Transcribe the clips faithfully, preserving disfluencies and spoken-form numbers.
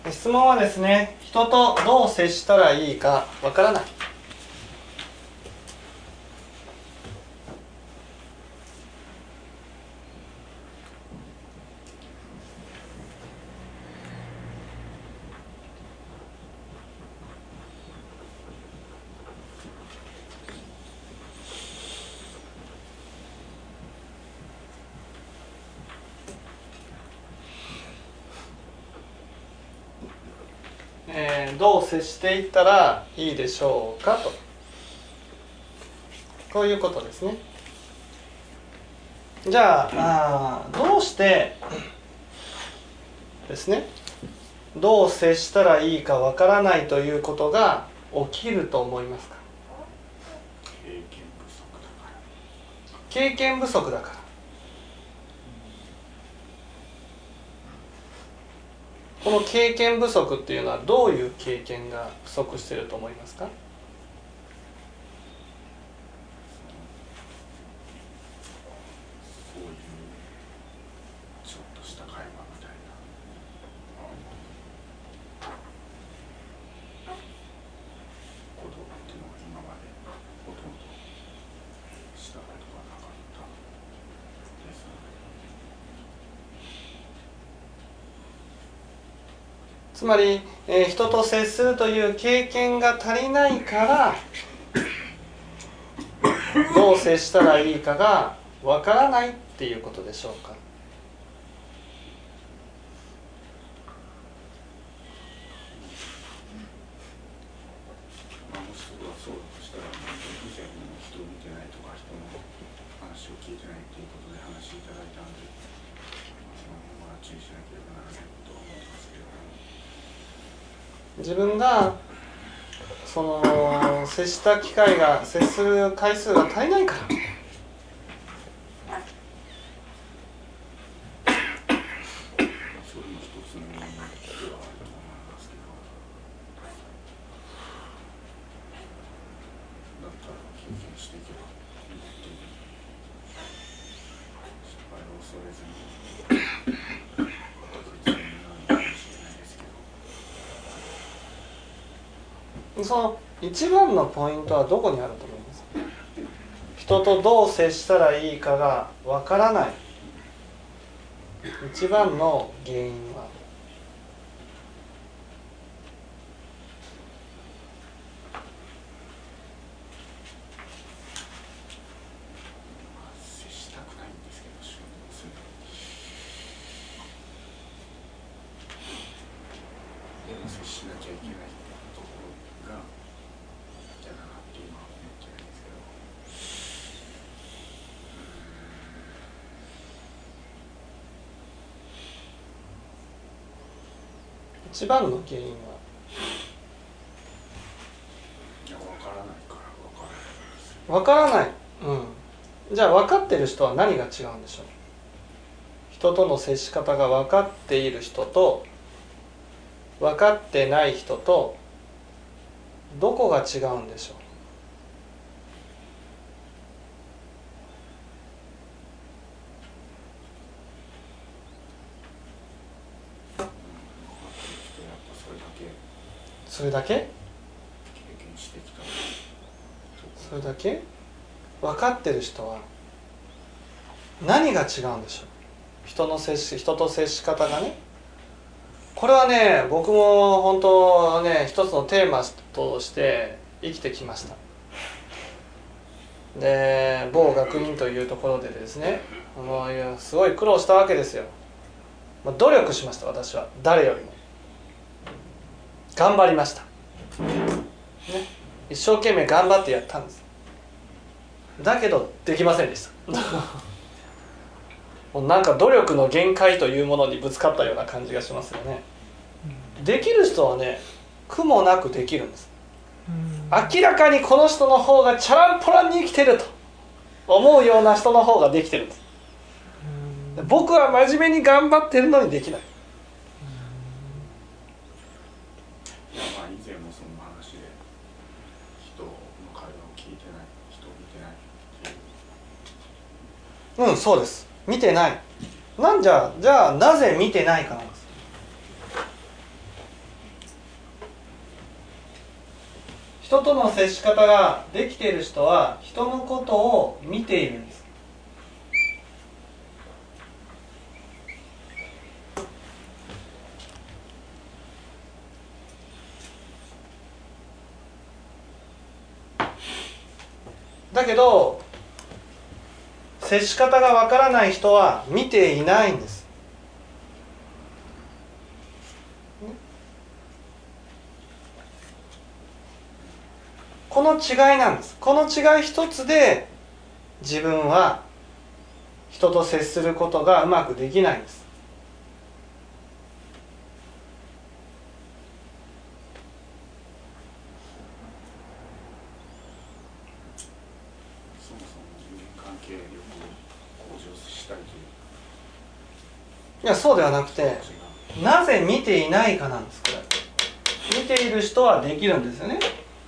質問はですね、人とどう接したらいいかわからない。えー、どう接していったらいいでしょうかと、こういうことですね。じゃあ、あどうしてですね、どう接したらいいかわからないということが起きると思いますか？経験不足だから。経験不足だから。この経験不足っていうのはどういう経験が不足していると思いますか？ そういうちょっとした会話みたいなことっていうのが今までほとんどしたことがなかったです。 つまり、えー、人と接するという経験が足りないからどう接したらいいかがわからないっていうことでしょうか？ まあ、もしそれはそうだとしたら、以前に人を見てないとか人の話を聞いてないっていうことで話いただいたんで、まあ、その辺は注意しなければならないことは思ってますけれども、 自分がその接した機会が接する回数が足りないから、 それも一つの原因ではあると思いますけど、だったら経験していけばいいっていう、失敗を恐れずに絶対になるのかもしれないですけど、 その一番のポイントはどこにあると思いますか？人とどう接したらいいかがわからない一番の原因は、 接したくないんですけど、衝動するでも接しなきゃいけないところが嫌だなって今は思ってるんですけど、 一番の原因は、 いや、分からないから分からないですよ。 わからない。うん。じゃあ分かってる人は何が違うんでしょう？人との接し方が分かっている人と分かってない人とどこが違うんでしょう？それだけ？ 経験してきた。 それだけ？分かってる人は何が違うんでしょう？人の接し人と接し方がね。これはね、僕も本当ね、一つのテーマとして生きてきました。で、某学院というところでですね、もういやすごい苦労したわけですよ。努力しました、私は。誰よりも頑張りました、ね、一生懸命頑張ってやったんです。だけどできませんでしたもうなんか努力の限界というものにぶつかったような感じがしますよね。できる人はね、苦もなくできるんです。明らかにこの人の方がチャランポランに生きてると思うような人の方ができてるんです。僕は真面目に頑張ってるのにできない。 いや、まあ以前もその話で人の会話を聞いてない、人を見てないっていう。 うん、そうです。見てない。なんじゃじゃあなぜ見てないかなんです。 人との接し方ができている人は人のことを見ているんです。だけど接し方がわからない人は見ていないんです。この違いなんです。この違い一つで自分は人と接することがうまくできないんです。 そもそも人間関係力を向上したいという。 いや、そうではなくて、なぜ見ていないかなんです。これ見ている人はできるんですよね。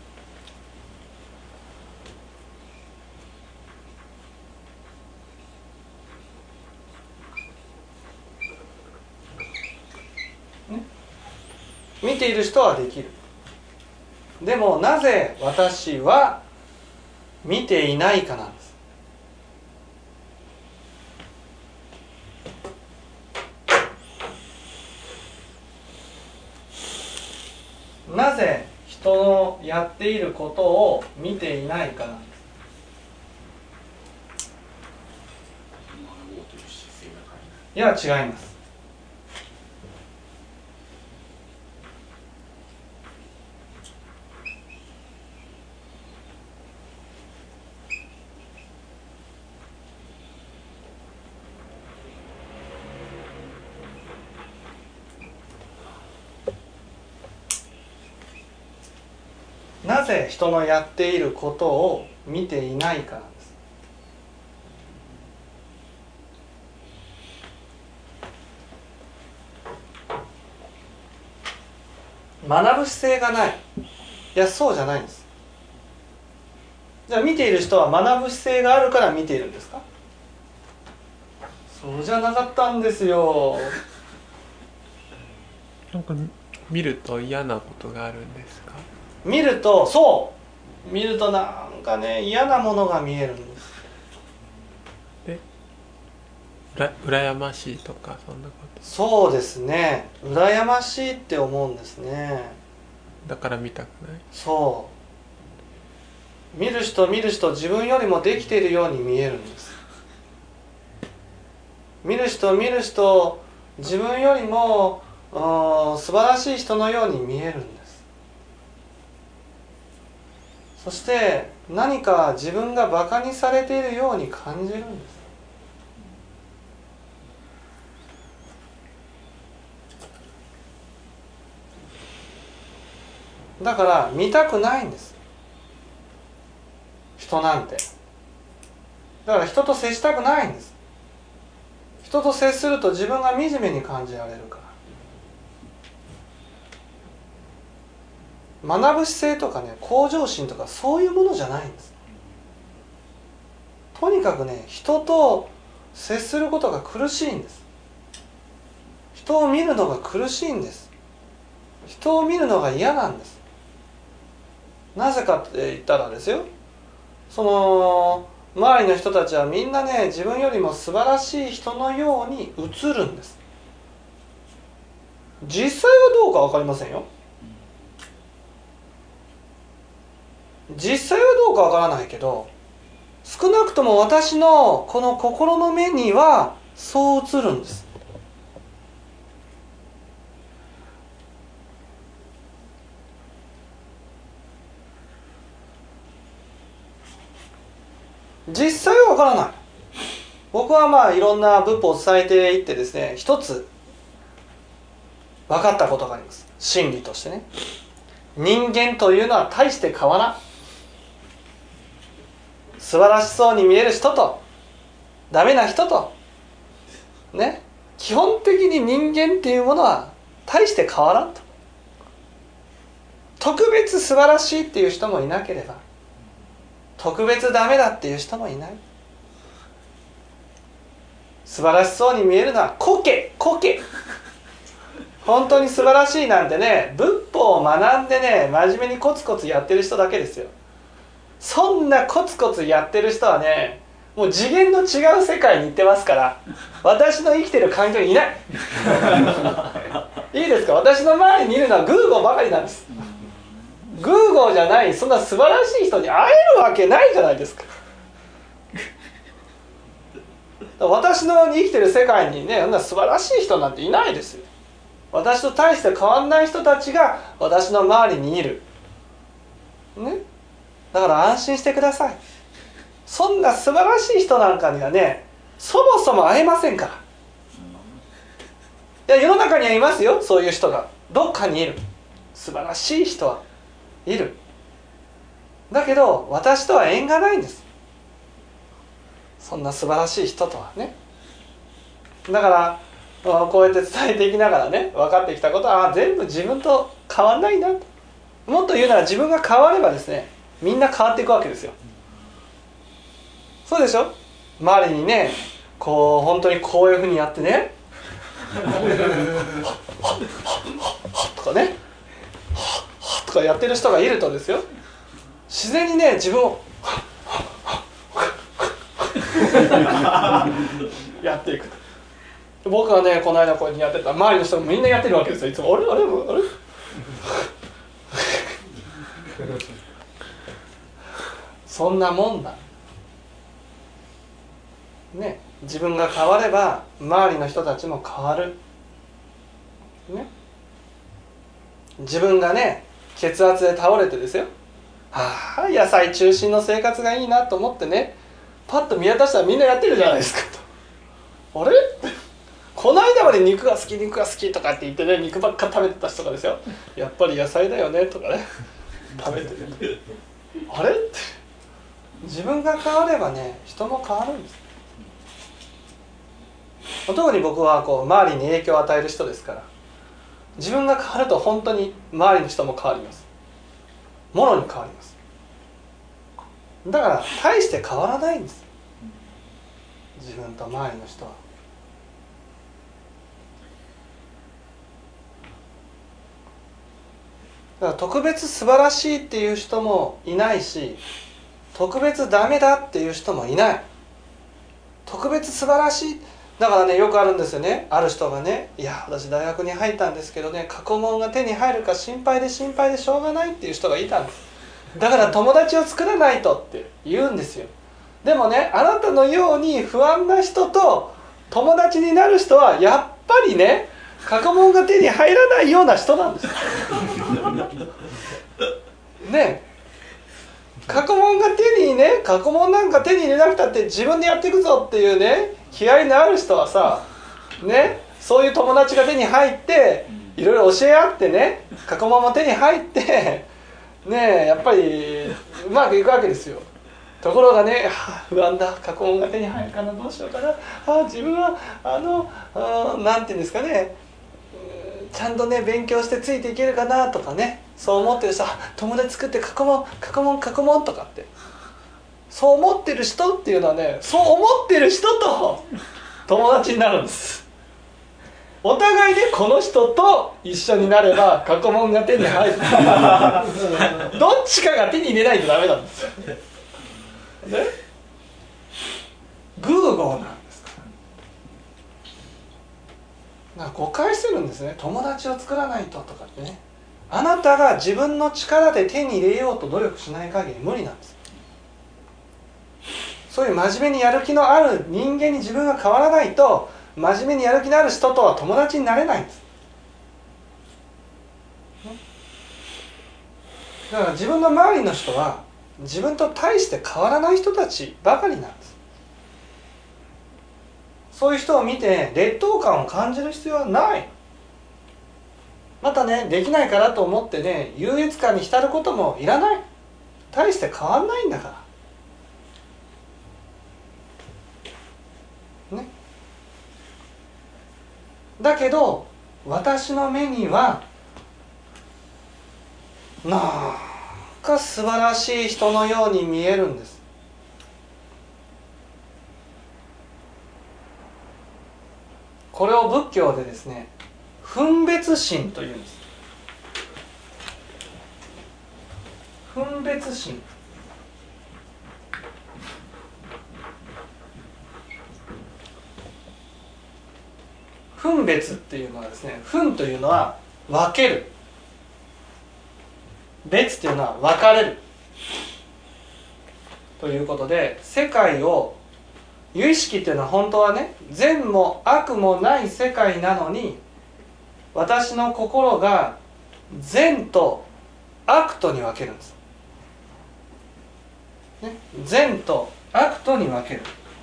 見ている人はできる。でもなぜ私は見ていないかなんです。なぜ人のやっていることを見ていないかなんです。いや、違います。なぜ人のやっていることを見ていないかなんです。学ぶ姿勢がない。いや、そうじゃないんです。じゃあ見ている人は学ぶ姿勢があるから見ているんですか？そうじゃなかったんですよ。 なんか見ると嫌なことがあるんですか？ 見ると、そう見るとなんかね、嫌なものが見えるんです。 で、うら羨ましいとかそんなこと？ そうですね、羨ましいって思うんですね。 だから見たくない。 そう見る人見る人自分よりもできているように見えるんです。見る人見る人自分よりも素晴らしい人のように見えるんです。そして何か自分がバカにされているように感じるんです。だから見たくないんです、人なんて。だから人と接したくないんです。人と接すると自分が惨めに感じられるから。学ぶ姿勢とかね、向上心とかそういうものじゃないんです。とにかくね、人と接することが苦しいんです。人を見るのが苦しいんです。人を見るのが嫌なんです。なぜかって言ったらですよ、その周りの人たちはみんなね、自分よりも素晴らしい人のように映るんです。実際はどうか分かりませんよ。実際はどうか分からないけど、少なくとも私のこの心の目にはそう映るんです。実際は分からない。僕はまあいろんな仏法を伝えていってですね、一つ分かったことがあります。真理としてね、人間というのは大して変わらん。素晴らしそうに見える人とダメな人とね、基本的に人間っていうものは大して変わらんと。特別素晴らしいっていう人もいなければ、特別ダメだっていう人もいない。素晴らしそうに見えるのはコケコケ本当に素晴らしいなんてね、仏法を学んでね真面目にコツコツやってる人だけですよ。そんなコツコツやってる人はね、もう次元の違う世界に行ってますから、私の生きてる環境にいないいいですか、私の周りにいるのはグーゴーばかりなんです。グーゴーじゃない、そんな素晴らしい人に会えるわけないじゃないですか。私の生きてる世界にね、そんな素晴らしい人なんていないですよ。私と大して変わんない人たちが私の周りにいる、ね、だから安心してください。そんな素晴らしい人なんかにはね、そもそも会えませんから。いや、世の中にはいますよ、そういう人がどっかにいる。素晴らしい人はいる。だけど私とは縁がないんです、そんな素晴らしい人とはね。だからこうやって伝えていきながらね、分かってきたことは、あ、全部自分と変わんないんだと。もっと言うなら自分が変わればですね、みんな変わっていくわけですよ。そうでしょ。周りにね、こう本当にこういうふうにやってねとかねとかやってる人がいるとですよ、自然にね自分をやっていく。僕はね、この間こうやってやってたら、周りの人もみんなやってるわけですよ。いつもあれあれあれそんなもんだね。自分が変われば周りの人たちも変わる、ね、自分がね血圧で倒れてですよ、はあ、野菜中心の生活がいいなと思ってね、パッと見渡したらみんなやってるじゃないですかと。あれこの間まで肉が好き肉が好きとかって言ってね、肉ばっか食べてた人がですよ、やっぱり野菜だよねとかね食べてるあれって、自分が変わればね人も変わるんです。特に僕はこう周りに影響を与える人ですから、自分が変わると本当に周りの人も変わります。ものに変わります。だから大して変わらないんです、自分と周りの人は。だから特別素晴らしいっていう人もいないし、特別ダメだっていう人もいない。特別素晴らしいだからね、よくあるんですよね。ある人がね、いや私大学に入ったんですけどね、過去問が手に入るか心配で心配でしょうがないっていう人がいたんです。だから友達を作らないとって言うんですよ。でもね、あなたのように不安な人と友達になる人はやっぱりね、過去問が手に入らないような人なんですね。過去問が手にね、過去問なんか手に入れなくたって自分でやっていくぞっていうね、気合いのある人はさ、ね、そういう友達が手に入っていろいろ教え合ってね、過去問も手に入ってね、やっぱりうまくいくわけですよ。ところがね、はあ、不安だ、過去問が手に入るかな、どうしようかな、ああ自分はあのあなんていうんですかね、ちゃんとね勉強してついていけるかなとかね、そう思ってる人、友達作って過去問過去問過去問とかってそう思ってる人っていうのはね、そう思ってる人と友達になるんです。お互いね、この人と一緒になれば過去問が手に入るどっちかが手に入れないとダメなんですよね。グーゴーなんですから。なんか誤解してるんですね。友達を作らないととかってね、あなたが自分の力で手に入れようと努力しない限り無理なんです。そういう真面目にやる気のある人間に自分が変わらないと、真面目にやる気のある人とは友達になれないんです。だから自分の周りの人は自分と大して変わらない人たちばかりなんです。そういう人を見て劣等感を感じる必要はない。またね、できないからと思ってね、優越感に浸ることもいらない。大して変わんないんだからね。だけど私の目にはなんか素晴らしい人のように見えるんです。これを仏教でですね、 分別心というんです。分別心。分別っていうのはですね、分というのは分ける、別っていうのは分かれるということで、世界を有意識っていうのは本当はね、善も悪もない世界なのに、私の心が善と悪とに分けるんです、ね、善と悪とに分ける。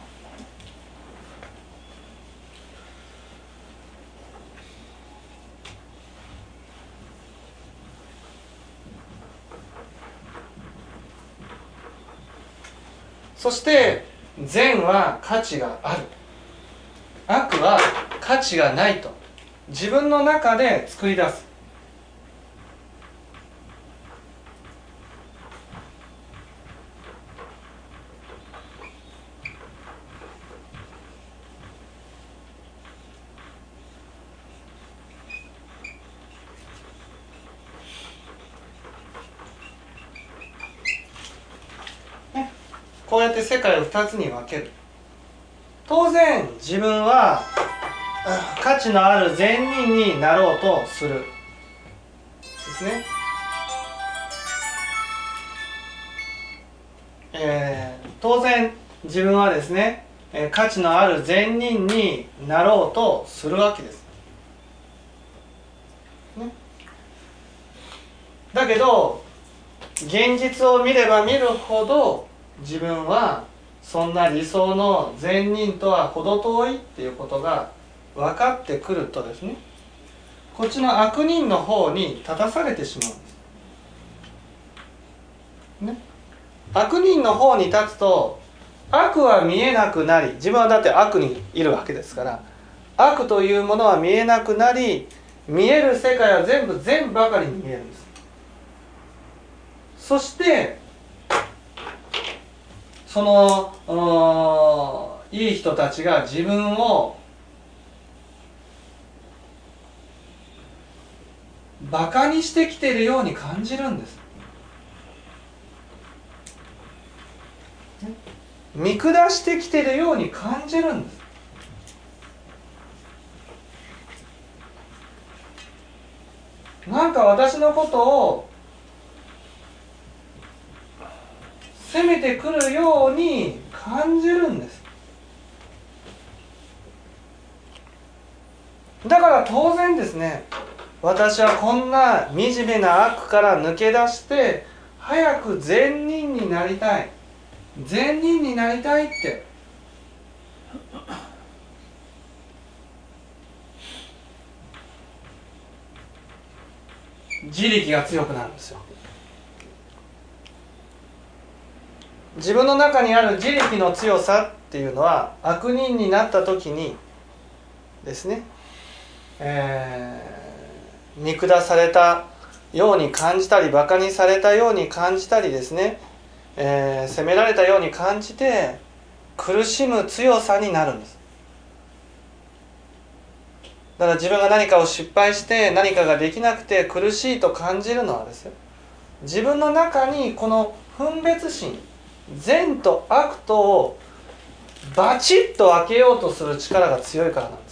そして善は価値がある、悪は価値がないと自分の中で作り出す。こうやって世界をふたつに分ける。当然自分は価値のある善人になろうとするですね。えー、当然自分はですね、価値のある善人になろうとするわけです、ね、だけど現実を見れば見るほど自分はそんな理想の善人とは程遠いっていうことが分かってくるとですね、こっちの悪人の方に立たされてしまうんです、ね、悪人の方に立つと悪は見えなくなり、自分はだって悪にいるわけですから、悪というものは見えなくなり、見える世界は全部善ばかりに見えるんです。そしてそのいい人たちが自分をバカにしてきているように感じるんです。見下してきているように感じるんです。なんか私のことを責めてくるように感じるんです。だから当然ですね、私はこんな惨めな悪から抜け出して早く善人になりたい、善人になりたいって自力が強くなるんですよ。自分の中にある自力の強さっていうのは悪人になった時にですね、えー、見下されたように感じたり、バカにされたように感じたりですね、えー、責められたように感じて苦しむ強さになるんです。だから自分が何かを失敗して何かができなくて苦しいと感じるのはですよ、自分の中にこの分別心、善と悪とをバチッと分けようとする力が強いからなんです、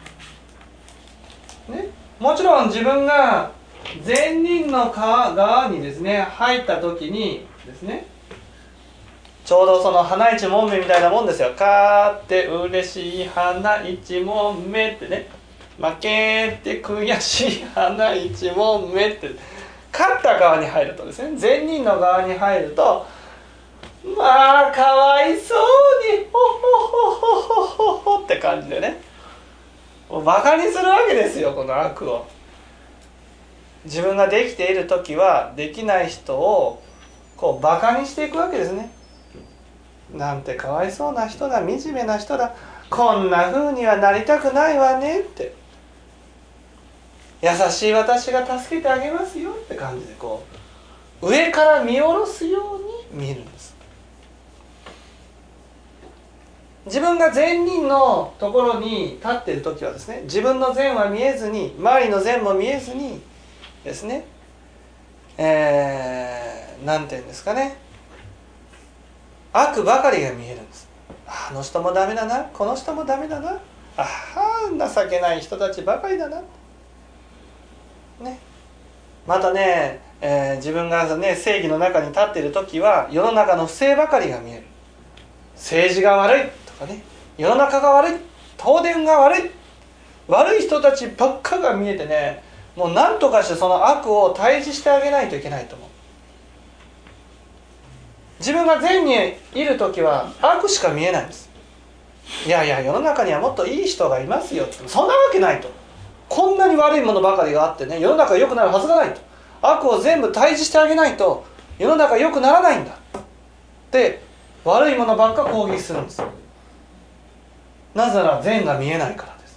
ね、もちろん自分が善人の側にですね入った時にですね、ちょうどその花一門目みたいなもんですよ。勝って嬉しい花一門目ってね、負けて悔しい花一門目って、勝った側に入るとですね、善人の側に入ると、まあかわいそうにホホホホホホホって感じでね、もうバカにするわけですよ、この悪を。自分ができている時はできない人をこうバカにしていくわけですね。なんてかわいそうな人だ、惨めな人だ、こんな風にはなりたくないわねって、優しい私が助けてあげますよって感じで、こう上から見下ろすように見えるんです。 自分が善人のところに立っている時はですね、自分の善は見えずに、周りの善も見えずにですね、えー、なんていうんですかね、悪ばかりが見えるんです。あの人もダメだな、この人もダメだな、ああ情けない人たちばかりだな、ね、またね、えー、自分が、ね、正義の中に立っている時は世の中の不正ばかりが見える。政治が悪いとかね、世の中が悪い、東電が悪い、悪い人たちばっかが見えてね、もう何とかしてその悪を退治してあげないといけないと思う。自分が善にいる時は悪しか見えないんです。いやいや世の中にはもっといい人がいますよって、そんなわけないと。こんなに悪いものばかりがあってね、世の中が良くなるはずがないと。悪を全部退治してあげないと世の中良くならないんだって悪いものばっか攻撃するんです。なぜなら善が見えないからです。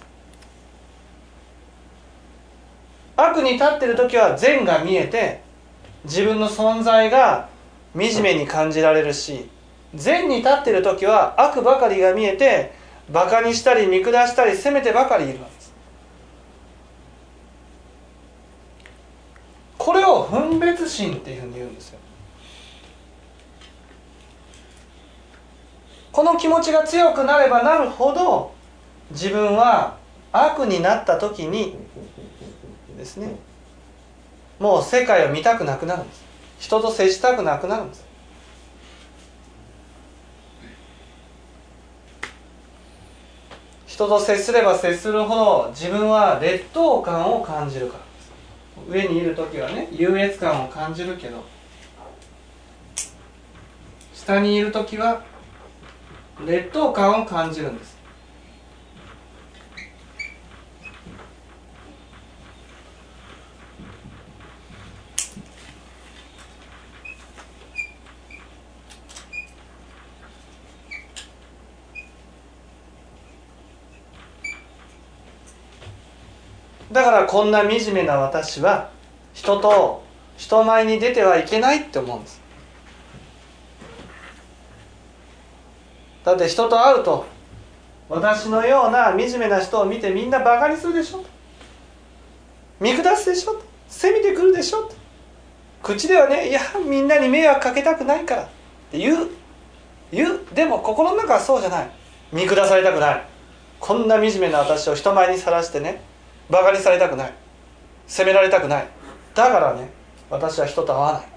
悪に立っている時は善が見えて自分の存在が惨めに感じられるし、善に立っている時は悪ばかりが見えてバカにしたり見下したり責めてばかりいるわけです。これを分別心っていうふうに言うんですよ。この気持ちが強くなればなるほど自分は悪になった時にですね、もう世界を見たくなくなるんです。人と接したくなくなるんです。人と接すれば接するほど自分は劣等感を感じるからです。上にいる時はね、優越感を感じるけど、下にいる時は劣等感を感じるんです。だからこんな惨めな私は人と人前に出てはいけないって思うんです。だって人と会うと私のような惨めな人を見てみんなバカにするでしょ、見下すでしょ、責めてくるでしょ、口ではね、いやみんなに迷惑かけたくないからって言う言うでも心の中はそうじゃない。見下されたくない。こんな惨めな私を人前にさらしてね、バカにされたくない、責められたくない。だからね、私は人と会わない。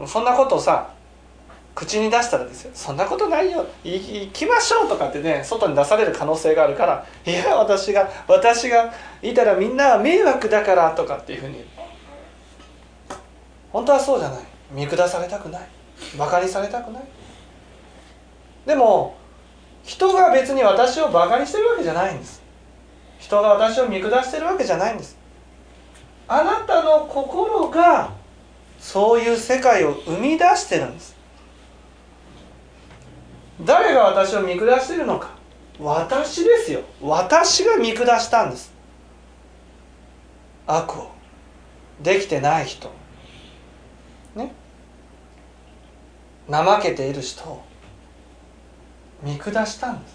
そんなことをさ口に出したらですよ、そんなことないよ、行きましょうとかってね、外に出される可能性があるから、いや私が私がいたらみんなは迷惑だからとかっていうふうに言う。本当はそうじゃない。見下されたくない、バカにされたくない。でも人が別に私をバカにしてるわけじゃないんです。人が私を見下してるわけじゃないんです。あなたの心がそういう世界を生み出してるんです。誰が私を見下しているのか、私ですよ。私が見下したんです。悪をできてない人ね、怠けている人を見下したんです。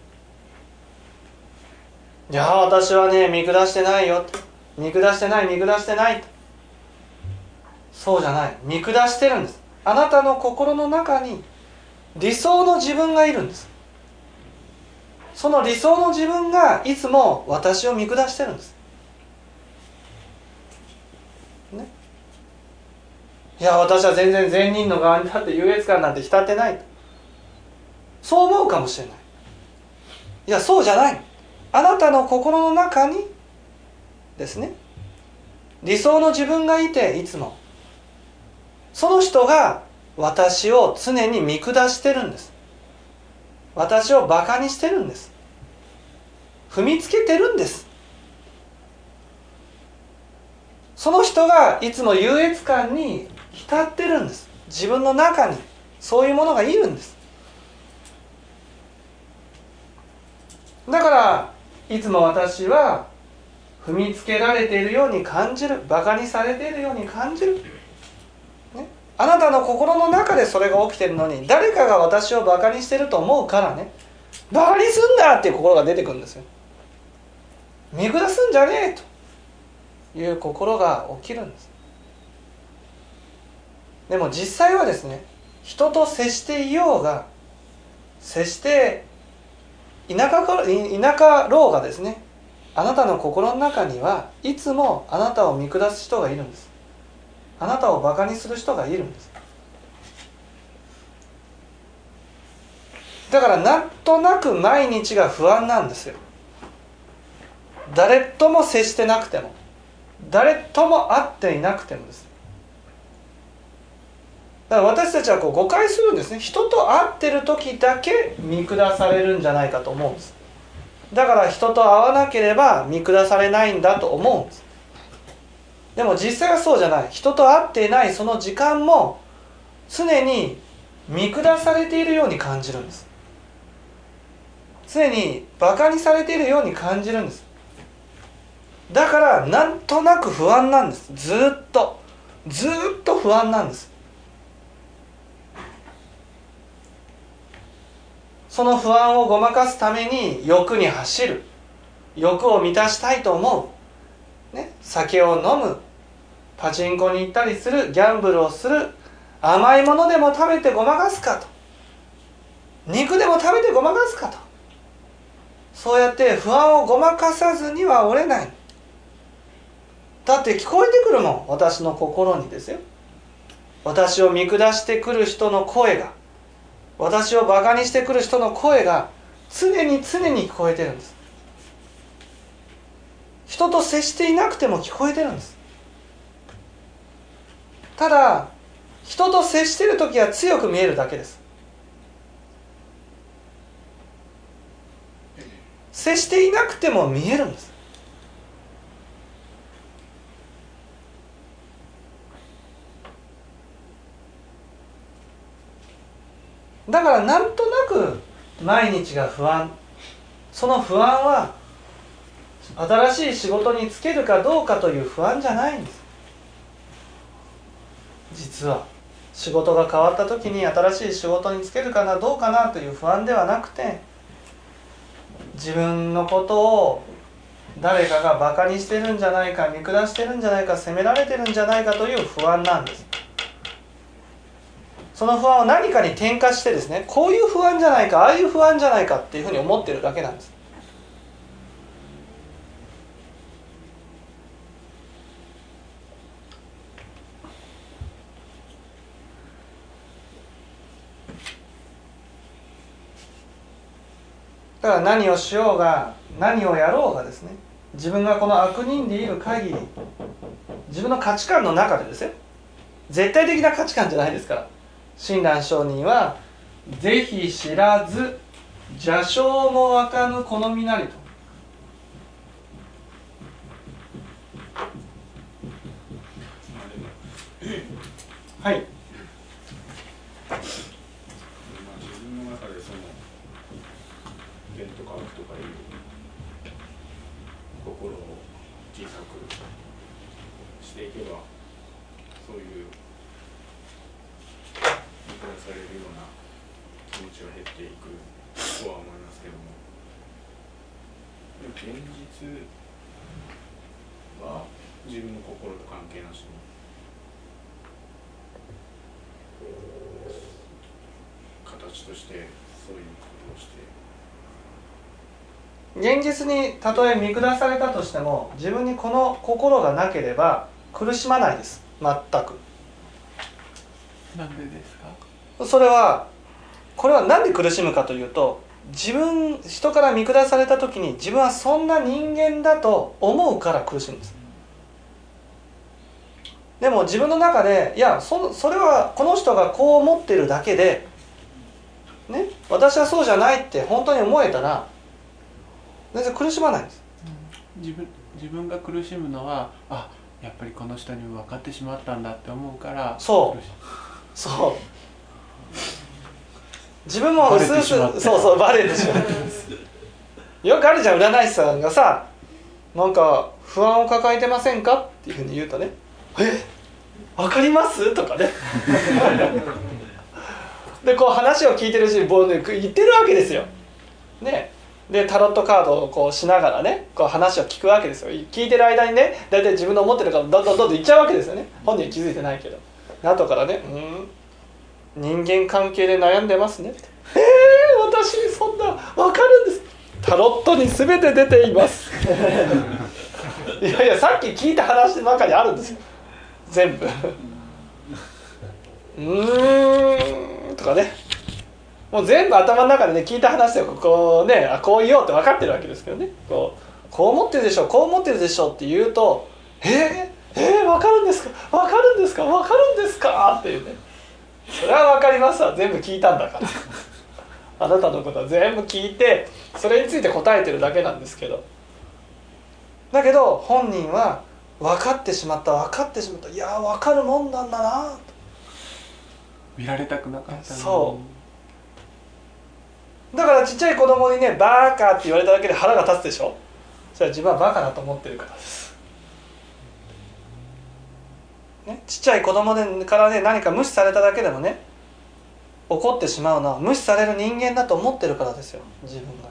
いや私はね見下してないよ、見下してない見下してないと。そうじゃない。見下してるんです。あなたの心の中に理想の自分がいるんです。その理想の自分がいつも私を見下してるんです、ね、いや私は全然善人の側に立って優越感なんて浸ってないと、そう思うかもしれない。いやそうじゃない。あなたの心の中にですね、理想の自分がいて、いつもその人が私を常に見下してるんです。私をバカにしてるんです。踏みつけてるんです。その人がいつも優越感に浸ってるんです。自分の中にそういうものがいるんです。だからいつも私は踏みつけられているように感じる、バカにされているように感じる、ね、 あなたの心の中でそれが起きてるのに、誰かが私をバカにしてると思うからね、バカにすんだっていう心が出てくるんですよ。見下すんじゃねえという心が起きるんです。でも実際はですね、人と接していようが接していなかろうがですね、あなたの心の中にはいつもあなたを見下す人がいるんです。あなたをバカにする人がいるんです。だからなんとなく毎日が不安なんですよ。誰とも接してなくても、誰とも会っていなくてもです。だから私たちはこう誤解するんですね。人と会ってる時だけ見下されるんじゃないかと思うんです。だから人と会わなければ見下されないんだと思うんです。でも実際はそうじゃない。人と会っていないその時間も常に見下されているように感じるんです。常にバカにされているように感じるんです。だからなんとなく不安なんです。ずっとずっと不安なんです。その不安をごまかすために欲に走る、欲を満たしたいと思う、ね、酒を飲む、パチンコに行ったりする、ギャンブルをする、甘いものでも食べてごまかすかと、肉でも食べてごまかすかと、そうやって不安をごまかさずにはおれない。だって聞こえてくるもん、私の心にですよ。私を見下してくる人の声が、私をバカにしてくる人の声が常に常に聞こえてるんです。人と接していなくても聞こえてるんです。ただ人と接しているときは強く見えるだけです。接していなくても見えるんです。だからなんとなく毎日が不安。その不安は新しい仕事に就けるかどうかという不安じゃないんです。実は仕事が変わった時に新しい仕事に就けるかなどうかなという不安ではなくて、自分のことを誰かがバカにしてるんじゃないか、見下してるんじゃないか、責められてるんじゃないかという不安なんです。その不安を何かに転化してですね、こういう不安じゃないか、ああいう不安じゃないかっていうふうに思ってるだけなんです。だから何をしようが何をやろうがですね、自分がこの悪人でいる限り、自分の価値観の中でですよ、絶対的な価値観じゃないですから、親鸞上人は是非知らず邪性もわかぬ好みなりと。はい。 自分の中でその善とか悪とかいう心を小さくしていけば、そういう見下されるような気持ちは減っていくとは思いますけども、でも現実は自分の心と関係なしに形としてそういうことをして、 現実にたとえ見下されたとしても、自分にこの心がなければ苦しまないです。全く。 なんでですか？ それはこれは何で苦しむかというと、自分人から見下された時に自分はそんな人間だと思うから苦しむんです。でも自分の中で、いや そ, それはこの人がこう思ってるだけで、ね、私はそうじゃないって本当に思えたら全然苦しまないんです。 自分自分が苦しむのは、あ、やっぱりこの人に分かってしまったんだって思うから。 そうそう自分も薄々そうそうバレてしまうよくあるじゃん、占い師さんがさ、なんか不安を抱えてませんかっていうふうに言うとね、え分かりますとかねでこう話を聞いてるしもう、ね、言ってるわけですよ、ね、でタロットカードをこうしながらねこう話を聞くわけですよ。聞いてる間にね大体自分の思ってるからどんどんどんどん言っちゃうわけですよね。本人は気づいてないけど後からね、うん人間関係で悩んでますねってえー、私にそんな分かるんです。タロットに全て出ていますいやいやさっき聞いた話の中にあるんですよ全部うーんとかねもう全部頭の中でね聞いた話をこうねあこう言おうって分かってるわけですけどねこう、こう思ってるでしょこう思ってるでしょって言うとえー、えー、分かるんですか分かるんですか分かるんですかっていうねそれは分かりますわ全部聞いたんだからあなたのことは全部聞いてそれについて答えてるだけなんですけどだけど本人は分かってしまった分かってしまったいや分かるもんなんだなと見られたくなかったの。 そうだからちっちゃい子供にねバーカって言われただけで腹が立つでしょ。それは自分はバカだと思ってるからです、ね、ちっちゃい子供からね何か無視されただけでもね怒ってしまうのは無視される人間だと思ってるからですよ。自分が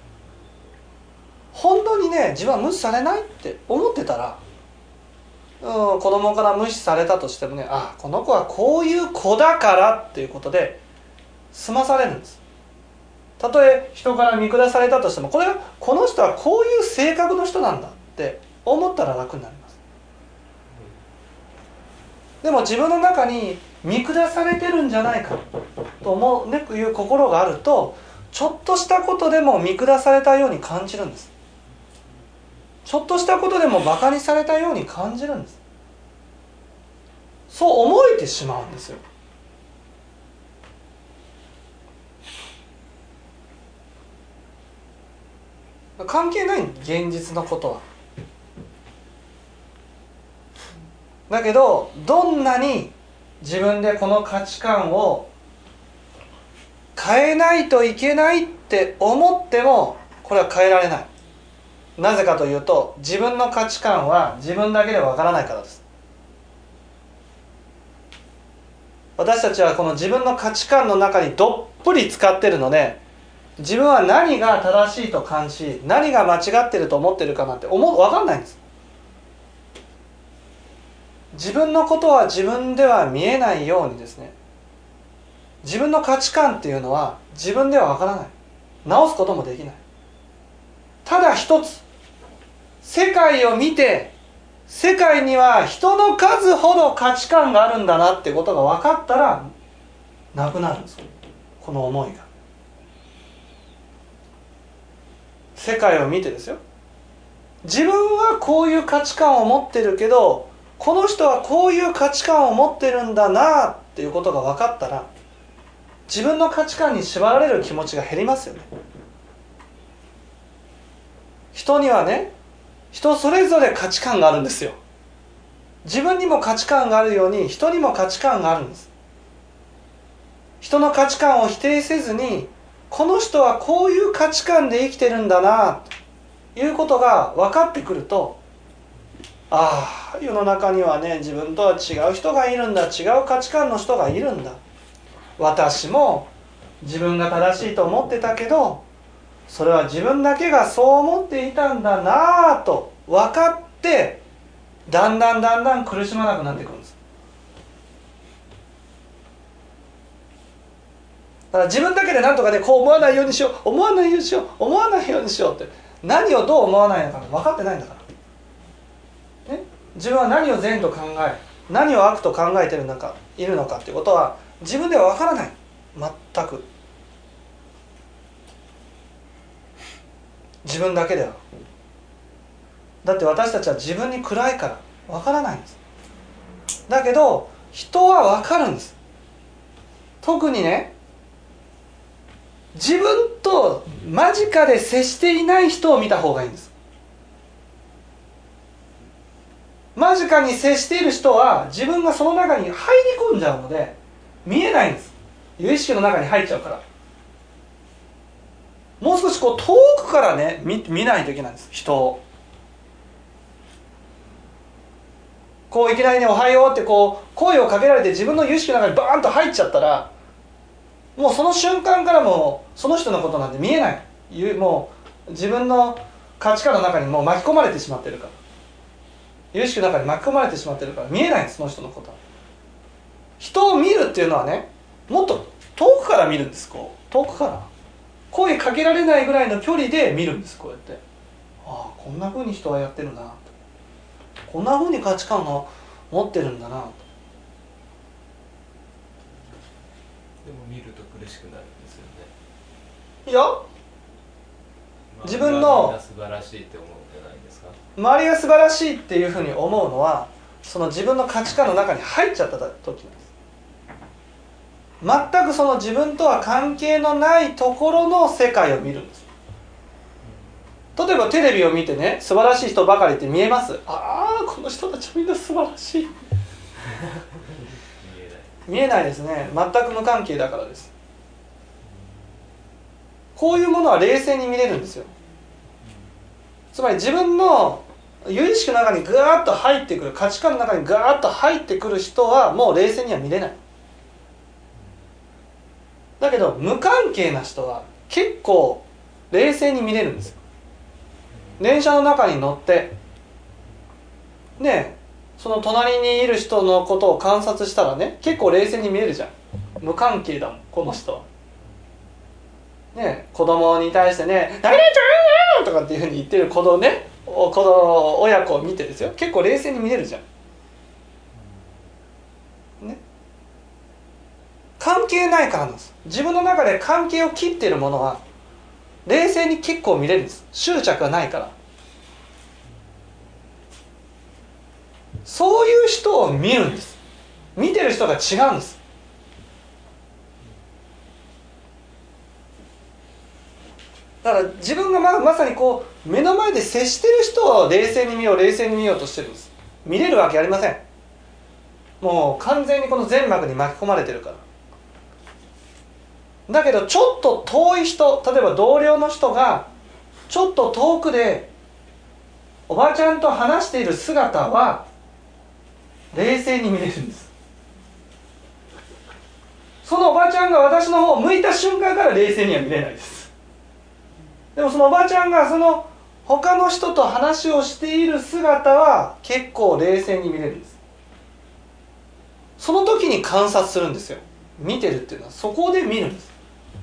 本当にね自分は無視されないって思ってたら、うん、子供から無視されたとしてもねあこの子はこういう子だからっていうことで済まされるんです。たとえ人から見下されたとしてもこれはこの人はこういう性格の人なんだって思ったら楽になります。でも自分の中に見下されてるんじゃないかと思う、ね、いう心があるとちょっとしたことでも見下されたように感じるんです。ちょっとしたことでもバカにされたように感じるんです。そう思えてしまうんですよ。関係ない現実のことは。だけどどんなに自分でこの価値観を変えないといけないって思ってもこれは変えられない。なぜかというと自分の価値観は自分だけではわからないからです。私たちはこの自分の価値観の中にどっぷり使ってるので自分は何が正しいと感じ何が間違ってると思ってるかなんて思う分かんないんです。自分のことは自分では見えないようにですね自分の価値観っていうのは自分では分からない直すこともできない。ただ一つ世界を見て世界には人の数ほど価値観があるんだなってことが分かったらなくなるんですこの思いが。世界を見てですよ自分はこういう価値観を持ってるけどこの人はこういう価値観を持ってるんだなっていうことが分かったら自分の価値観に縛られる気持ちが減りますよね。人にはね人それぞれ価値観があるんですよ。自分にも価値観があるように人にも価値観があるんです。人の価値観を否定せずにこの人はこういう価値観で生きてるんだなということが分かってくるとああ世の中にはね自分とは違う人がいるんだ違う価値観の人がいるんだ私も自分が正しいと思ってたけどそれは自分だけがそう思っていたんだなぁと分かってだんだんだんだん苦しまなくなってくるんです。だから自分だけでなんとかねこう思わないようにしよう思わないようにしよう思わないようにしようって何をどう思わないのか分かってないんだから、ね、自分は何を善と考え何を悪と考えているのかいるのかっていうことは自分では分からない全く自分だけでは。だって私たちは自分に暗いから分からないんです。だけど人は分かるんです。特にね自分と間近で接していない人を見た方がいいんです。間近に接している人は自分がその中に入り込んじゃうので見えないんです。有意識の中に入っちゃうから。もう少しこう遠くからね 見, 見ないといけないんです人を。 こういきなりね「おはよう」ってこう声をかけられて自分の有意識の中にバーンと入っちゃったら、もうその瞬間からもうその人のことなんて見えない。もう自分の価値観の中にもう巻き込まれてしまってるから、有意識の中に巻き込まれてしまってるから見えないんです、その人のことは。人を見るっていうのはね、もっと遠くから見るんです。こう遠くから声かけられないぐらいの距離で見るんです。こうやって、ああこんな風に人はやってるな、こんな風に価値観を持ってるんだな。 でも見ると苦しくなるんですよね。 いや、自分のみんな素晴らしいって思うんじゃないですか。 周りが素晴らしいっていうふうに思うのは、その自分の価値観の中に入っちゃった時なんです。全くその自分とは関係のないところの世界を見るんです。例えばテレビを見てね、素晴らしい人ばかりって見えます。ああこの人たちみんな素晴らしい見えないですね。全く無関係だからです。こういうものは冷静に見れるんですよ。つまり自分の有意識の中にグワーッと入ってくる、価値観の中にグワーッと入ってくる人はもう冷静には見れない。だけど無関係な人は結構冷静に見れるんですよ。電車の中に乗ってね、その隣にいる人のことを観察したらね、結構冷静に見えるじゃん。無関係だもんこの人はね。子供に対してね「何々ちゃん!」とかっていうふうに言ってる子供ね、子供親子を見てですよ、結構冷静に見れるじゃんね。関係ないからなんです。自分の中で関係を切っているものは冷静に結構見れるんです。執着がないから。そういう人を見るんです。見てる人が違うんです。だから自分が ま, まさにこう目の前で接してる人を冷静に見よう冷静に見ようとしてるんです。見れるわけありません。もう完全にこの全幕に巻き込まれてるから。だけどちょっと遠い人、例えば同僚の人がちょっと遠くでおばちゃんと話している姿は冷静に見れるんです。そのおばちゃんが私の方を向いた瞬間から冷静には見れないです。でもそのおばちゃんがその他の人と話をしている姿は結構冷静に見れるんです。その時に観察するんですよ。見てるっていうのはそこで見るんです。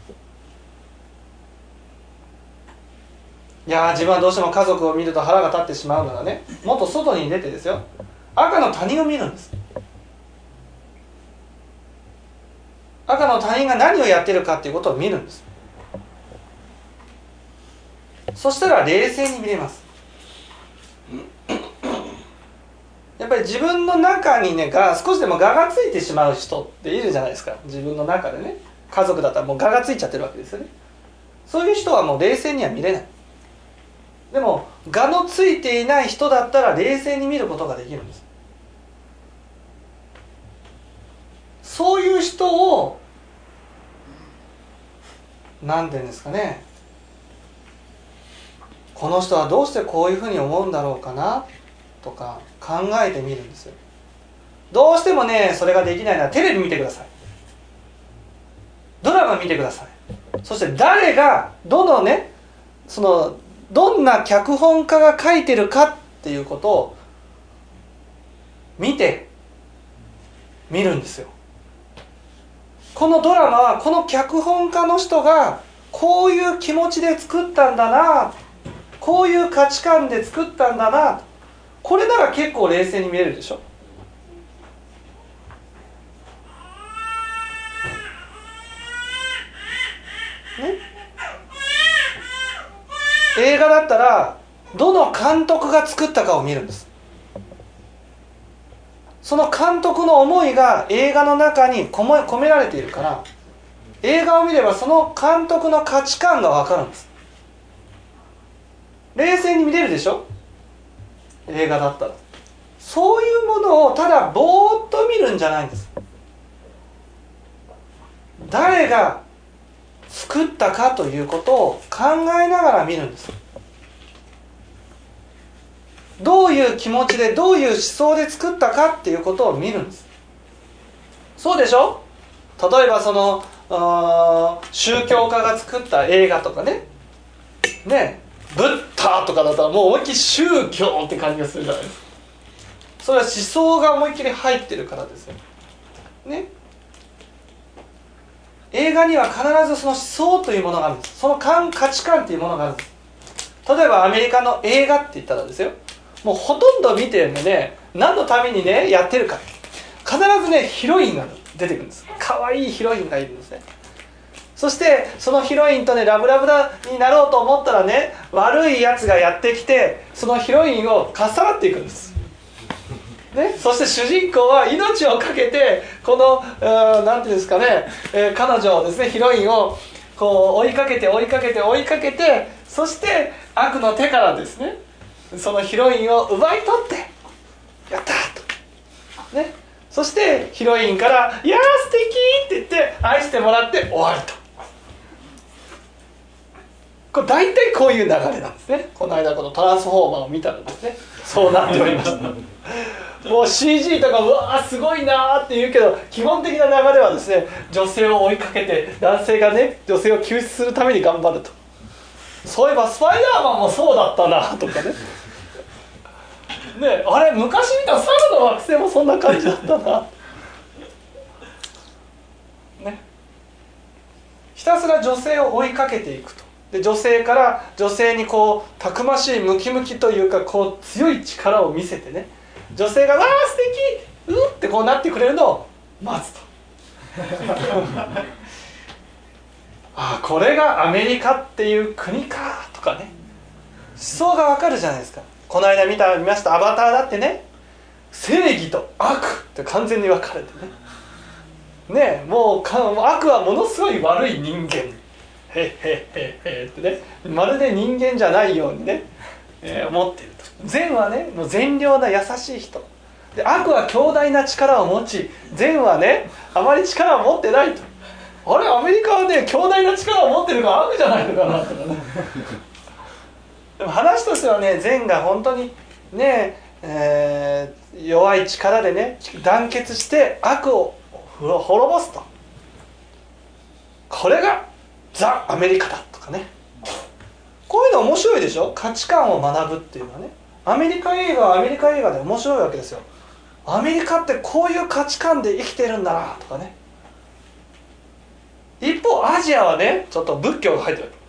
いや自分はどうしても家族を見ると腹が立ってしまうならね、もっと外に出てですよ、赤の他人を見るんです。赤の他人が何をやってるかっていうことを見るんです。そしたら冷静に見れます。やっぱり自分の中にねが少しでも我がついてしまう人っているじゃないですか。自分の中でね、家族だったらもう我がついちゃってるわけですよね。そういう人はもう冷静には見れない。でも我のついていない人だったら冷静に見ることができるんです。そういう人を何て言うんですかね、この人はどうしてこういうふうに思うんだろうかなとか考えてみるんですよ。どうしてもねそれができないならテレビ見てください、ドラマ見てください。そして誰がどのねそのどんな脚本家が書いてるかっていうことを見て見るんですよ。このドラマはこの脚本家の人がこういう気持ちで作ったんだな、こういう価値観で作ったんだな、これなら結構冷静に見えるでしょ。ね、映画だったらどの監督が作ったかを見るんです。その監督の思いが映画の中に込められているから、映画を見ればその監督の価値観が分かるんです。冷静に見れるでしょ、映画だったら。そういうものをただぼーっと見るんじゃないんです。誰が作ったかということを考えながら見るんです。 どういう気持ちでどういう思想で作ったかっていうことを見るんです。そうでしょ。例えばその宗教家が作った映画とかね、ね、ブッダとかだったらもう思いっきり宗教って感じがするじゃないですか。それは思想が思いっきり入ってるからですよ、ね、映画には必ずその思想というものがあるんです。その価値観というものがあるんです。例えばアメリカの映画って言ったらですよ、もうほとんど見てるんでね、何のためにねやってるか、必ずねヒロインが出てくるんです。可愛いヒロインがいるんですね。そしてそのヒロインとねラブラブになろうと思ったらね、悪いやつがやってきてそのヒロインをかっさらっていくんです、ね、そして主人公は命をかけてこの何ていうんですかね、えー、彼女をですね、ヒロインをこう追いかけて追いかけて追いかけて、そして悪の手からですねそのヒロインを奪い取ってやったとね、そしてヒロインから「いやー素敵!」って言って愛してもらって終わると。これ大体こういう流れなんですね。この間このトランスフォーマーを見たらですね、そうなっておりましたもう シージー とかうわーすごいなーって言うけど、基本的な流れはですね、女性を追いかけて男性がね女性を救出するために頑張ると。そういえばスパイダーマンもそうだったなとかねね、あれ昔見た猿の惑星もそんな感じだったなね、ひたすら女性を追いかけていくと。で女性から女性にこうたくましいムキムキというかこう強い力を見せてね、女性が「わー素敵!」うってこうなってくれるのを待つとああこれがアメリカっていう国かとかね、思想がわかるじゃないですか。この間見た見ましたアバターだってね、正義と悪って完全に分かれてね、ねもうか悪はものすごい悪い人間、へっへっへっへってね、まるで人間じゃないようにね、えー、思っていると。善はねもう善良な優しい人で、悪は強大な力を持ち、善はねあまり力を持ってないと。あれアメリカはね強大な力を持ってるから悪じゃないのかなとかねでも話としてはね、善が本当にね、えー、弱い力でね団結して悪を滅ぼすと。これがザ・アメリカだとかね、こういうの面白いでしょ。価値観を学ぶっていうのはね、アメリカ映画はアメリカ映画で面白いわけですよ。アメリカってこういう価値観で生きてるんだなとかね。一方アジアはねちょっと仏教が入ってる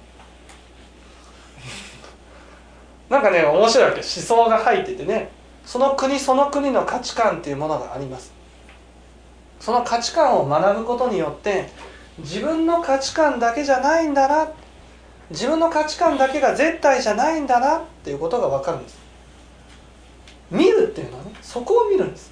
なんかね面白いわけ、思想が入っててね、その国その国の価値観っていうものがあります。その価値観を学ぶことによって自分の価値観だけじゃないんだな、自分の価値観だけが絶対じゃないんだなっていうことが分かるんです。見るっていうのはね、そこを見るんです。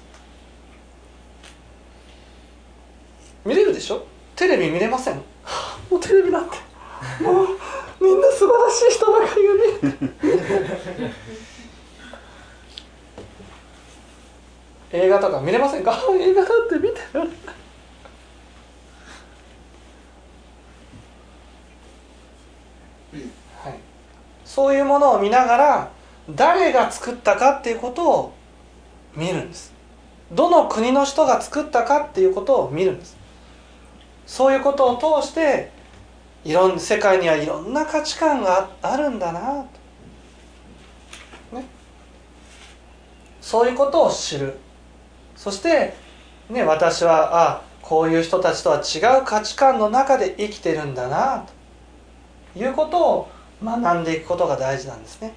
見れるでしょ。テレビ見れません。もうテレビなんてもうみんな素晴らしい人ばかりがね映画とか見れませんか。映画だって見てるはい、そういうものを見ながら誰が作ったかっていうことを見るんです。どの国の人が作ったかっていうことを見るんです。そういうことを通していろん世界にはいろんな価値観があるんだなと、ね、そういうことを知る。そして、ね、私はあこういう人たちとは違う価値観の中で生きてるんだなということを学んでいくことが大事なんですね。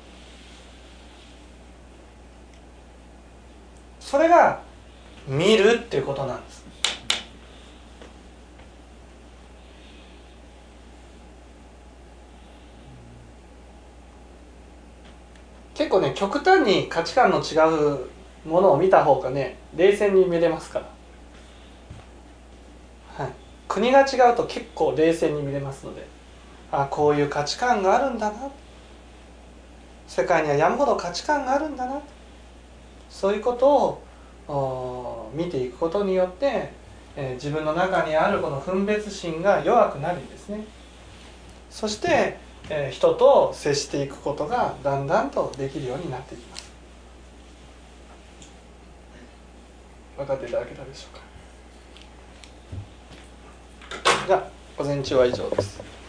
それが見るっていうことなんです。結構ね極端に価値観の違うものを見た方がね冷静に見れますから、はい、国が違うと結構冷静に見れますので、あこういう価値観があるんだな、世界には山ほど価値観があるんだな、そういうことを見ていくことによって、えー、自分の中にあるこの分別心が弱くなりですね、そして、えー、人と接していくことがだんだんとできるようになっていきます。 分かっていただけたでしょうか。じゃあ午前中は以上です。